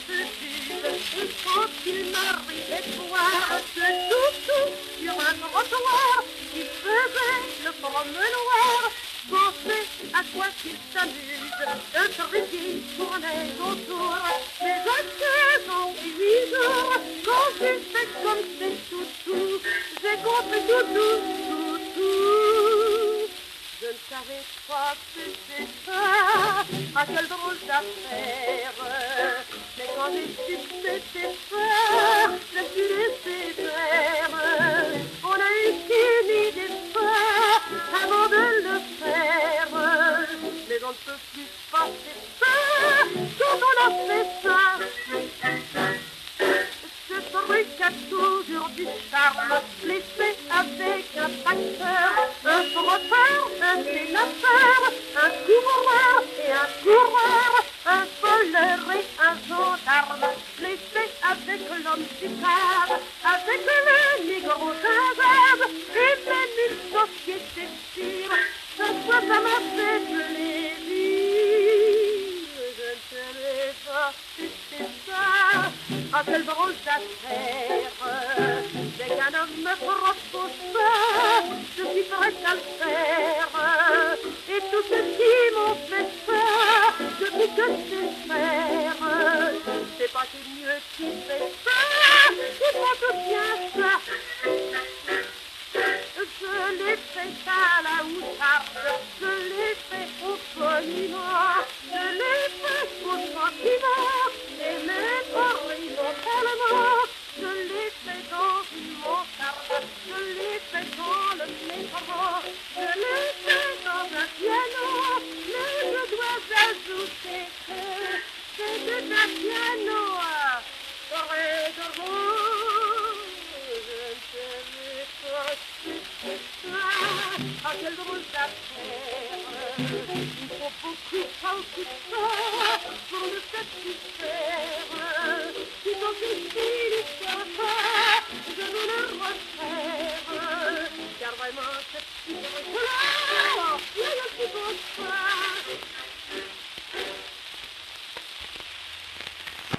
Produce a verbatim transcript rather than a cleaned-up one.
Et quand il m'arrivait de voir ce toutou sur un trottoir, il faisait le promenoir, penser à quoi qu'il s'amuse, un truc tournait autour. Mais à seize ans et huit jours, quand j'ai fait comme c'est toutou, j'ai compris toutou, toutou. Je ne savais pas que c'était ça, ah quelle drôle d'affaire. Mais quand j'ai su que c'était ça, je suis laissé faire. On a eu qu'une idée ça avant de le faire. Mais on ne peut plus passer ça quand on a fait ça. Ce truc a toujours du charme, l'effet avec un facteur, un frotteur, un sénateur, un couvreur et un coureur, un voleur et un gendarme, l'effet avec l'homme picard, avec le négro zinzade, et même une société sûre, ce soir ça m'a fait plaisir. Je ne savais pas si c'était ça. Ah, quelle drôle d'affaire. Dès qu'un homme me propose ça, je suis prête à le faire. Et tous ceux qui m'ont fait ça, depuis que je sais faire, c'est pas qu'il mieux qui fait ça, c'est pas tout bien ça. Je l'ai fait à la moutarde, je l'ai fait au poliment, je l'ai fait au sentiment, et même horizontalement, je l'ai fait dans une montarde, je l'ai fait dans le métro, je l'ai fait dans un piano, mais je dois ajouter que c'était un piano à ré de rose. Ah, quelle drôle d'affaire. Il faut beaucoup de ça pour me satisfaire. Si ton fils ne tient pas, je veux le refaire. Car vraiment, cette petite